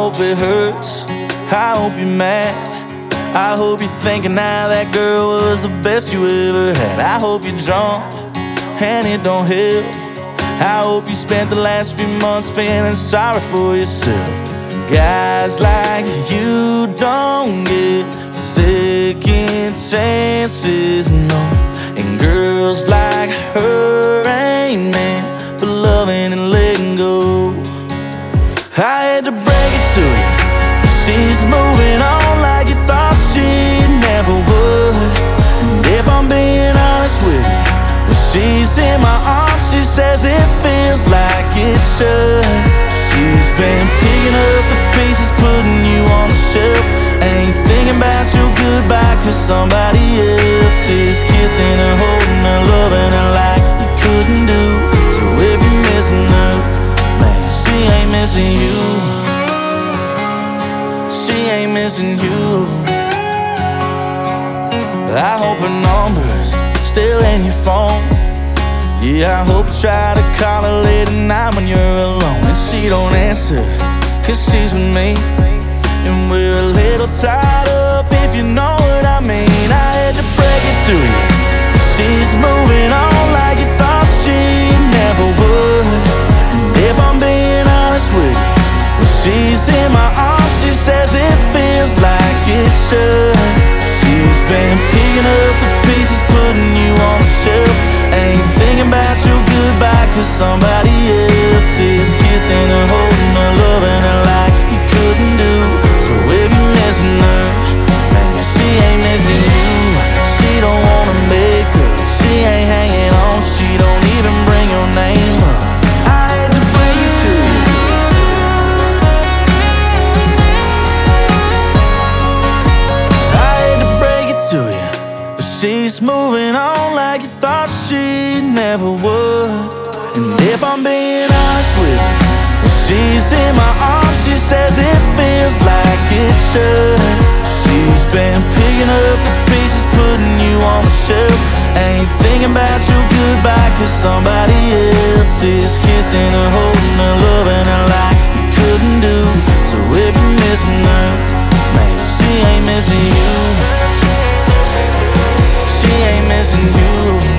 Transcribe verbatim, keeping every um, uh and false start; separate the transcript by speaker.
Speaker 1: hope it hurts, I hope you're mad. I hope you're thinking now that girl was the best you ever had. I hope you're drunk and it don't help. I hope you spent the last few months feeling sorry for yourself. Guys like you don't get second chances, no. And girls like her ain't meant for loving and letting go. I had to break it to you, but she's moving on like you thought she never would. And if I'm being honest with you, when she's in my arms, she says it feels like it should. She's been picking up the pieces, putting you on the shelf. Ain't thinking about your goodbye, cause somebody else is kissing her, holding her, loving her like you couldn't do. So if you're missing her, man, she ain't missing you. She ain't missing you. I hope her number's still in your phone. Yeah, I hope you try to call her late at night when you're alone and she don't answer, cause she's with me. And we're a little tied up, if you know what I mean. I had to break it to you, but she's moving on like you thought she never would. And if I'm being honest with you, when she's in my arms, she says it feels like it should. She's been picking up the pieces, putting you on the shelf. Ain't thinking about your goodbye, cause somebody else is kissing her, holding her, loving her like you couldn't do. So if you're missing her, man, she ain't missing you. She don't wanna make up, she ain't hanging on, she don't even bring your name up. I had to bring it to you. I had to break it to you, but she's moving on like you thought she never would. And if I'm being honest with you, when she's in my arms, she says it feels like it should. She's been picking up the pieces, putting you on the shelf. Ain't thinking about your goodbye, cause somebody else is kissing her, holding her, loving her like you couldn't do. So if you're missing her, man, she ain't missing you. She ain't missing you.